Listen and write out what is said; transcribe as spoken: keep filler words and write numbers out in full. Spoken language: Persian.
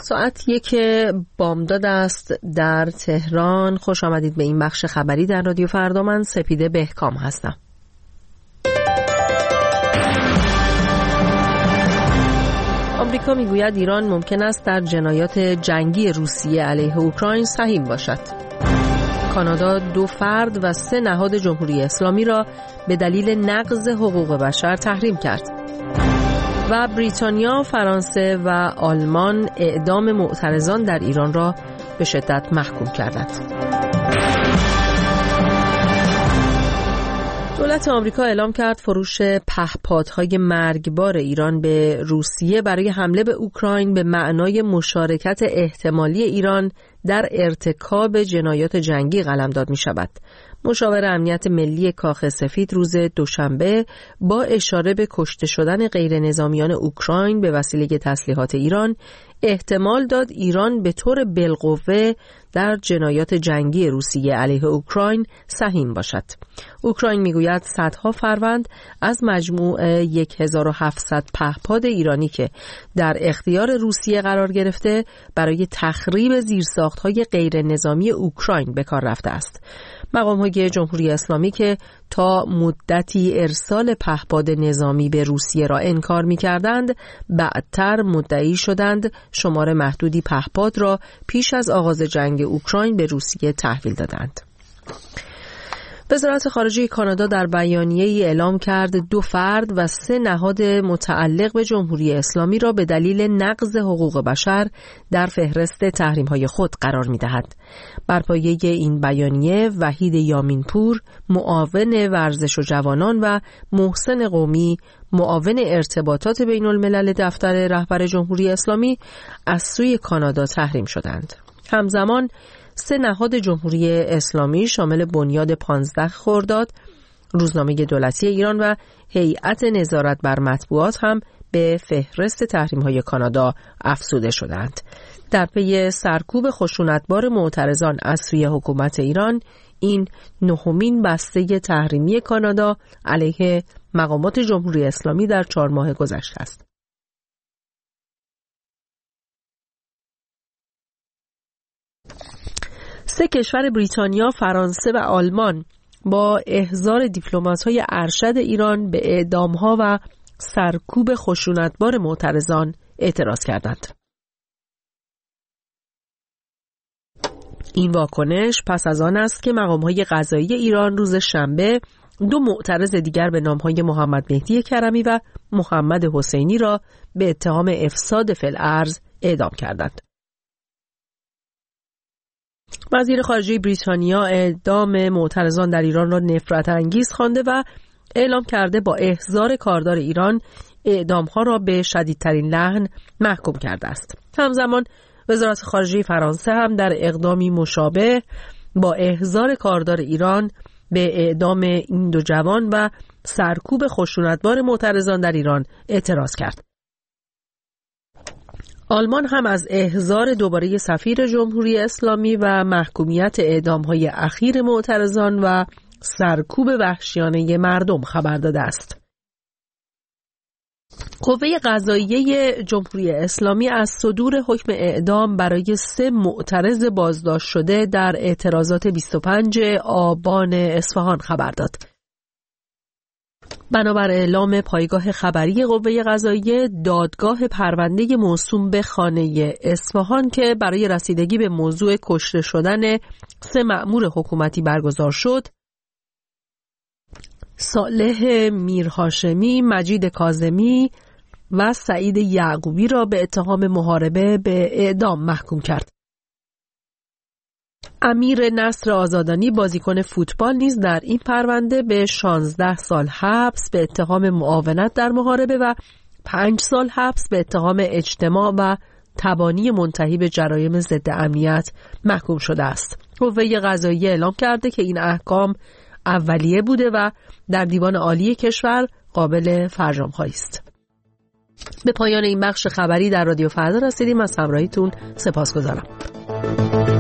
ساعت یک بامداد است در تهران. خوش آمدید به این بخش خبری در رادیو فردا. من سپیده بهکام هستم. آمریکا میگوید ایران ممکن است در جنایات جنگی روسیه علیه اوکراین سهیم باشد. کانادا دو فرد و سه نهاد جمهوری اسلامی را به دلیل نقض حقوق بشر تحریم کرد. و بریتانیا، فرانسه و آلمان اعدام معترضان در ایران را به شدت محکوم کردند. دولت آمریکا اعلام کرد فروش پهپادهای مرگبار ایران به روسیه برای حمله به اوکراین به معنای مشارکت احتمالی ایران در ارتکاب جنایات جنگی قلمداد می شود. مشاور امنیت ملی کاخ سفید روز دوشنبه با اشاره به کشته شدن غیر نظامیان اوکراین به وسیله تسلیحات ایران احتمال داد ایران به طور بالقوه در جنایات جنگی روسیه علیه اوکراین سهیم باشد. اوکراین میگوید صدها فروند از مجموع هزار و هفتصد پهپاد ایرانی که در اختیار روسیه قرار گرفته برای تخریب زیرساخت‌های غیر نظامی اوکراین به کار رفته است. مقام‌های جمهوری اسلامی که تا مدتی ارسال پهپاد نظامی به روسیه را انکار می‌کردند، بعدتر مدعی شدند شمار محدودی پهپاد را پیش از آغاز جنگ اوکراین به روسیه تحویل دادند. وزارت خارجه کانادا در بیانیه‌ای اعلام کرد دو فرد و سه نهاد متعلق به جمهوری اسلامی را به دلیل نقض حقوق بشر در فهرست تحریم‌های خود قرار می‌دهد. بر پایه این بیانیه وحید یامینپور، معاون ورزش و جوانان، و محسن قومی، معاون ارتباطات بین الملل دفتر رهبر جمهوری اسلامی، از سوی کانادا تحریم شدند. همزمان سه نهاد جمهوری اسلامی شامل بنیاد پانزده خرداد، روزنامه دولتی ایران و هیئت نظارت بر مطبوعات هم به فهرست تحریم‌های کانادا افزوده شدند. در پی سرکوب خشونتبار معترضان از سوی حکومت ایران، این نهمین بسته تحریمی کانادا علیه مقامات جمهوری اسلامی در چهار ماه گذشته است. سه کشور بریتانیا، فرانسه و آلمان با احضار دیپلمات‌های ارشد ایران به اعدام‌ها و سرکوب خشونتبار معترضان اعتراض کردند. این واکنش پس از آن است که مقام‌های قضایی ایران روز شنبه دو معترض دیگر به نام‌های محمد مهدی کرمی و محمد حسینی را به اتهام افساد فی الارض اعدام کردند. وزیر خارجه بریتانیا اعدام معترضان در ایران را نفرت انگیز خوانده و اعلام کرده با احضار کاردار ایران اعدام‌ها را به شدیدترین لحن محکوم کرده است. همزمان وزارت خارجه فرانسه هم در اقدامی مشابه با احضار کاردار ایران به اعدام این دو جوان و سرکوب خشونتبار معترضان در ایران اعتراض کرد. آلمان هم از احضار دوباره سفیر جمهوری اسلامی و محکومیت اعدام‌های اخیر معترضان و سرکوب وحشیانه مردم خبر داده است. قوه قضاییه جمهوری اسلامی از صدور حکم اعدام برای سه معترض بازداشت شده در اعتراضات بیست و پنجم آبان اصفهان خبر داد. بنابر اعلام پایگاه خبری قوه قضاییه، دادگاه پرونده موسوم به خانه اصفهان که برای رسیدگی به موضوع کشته شدن سه مأمور حکومتی برگزار شد، صالح میرهاشمی، مجید کاظمی و سعید یعقوبی را به اتهام محاربه به اعدام محکوم کرد. امیر نصر آزادانی، بازیکن فوتبال، نیز در این پرونده به شانزده سال حبس به اتهام معاونت در محاربه و پنج سال حبس به اتهام اجتماع و تبانی منتهی به جرایم ضد امنیت محکوم شده است. قوه قضاییه اعلام کرده که این احکام اولیه بوده و در دیوان عالی کشور قابل فرجام‌خوانی است. به پایان این بخش خبری در رادیو فردا رسیدیم. از همراهیتون سپاسگزارم.